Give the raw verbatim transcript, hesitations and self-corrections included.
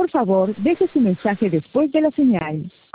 Por favor, deje su mensaje después de la señal.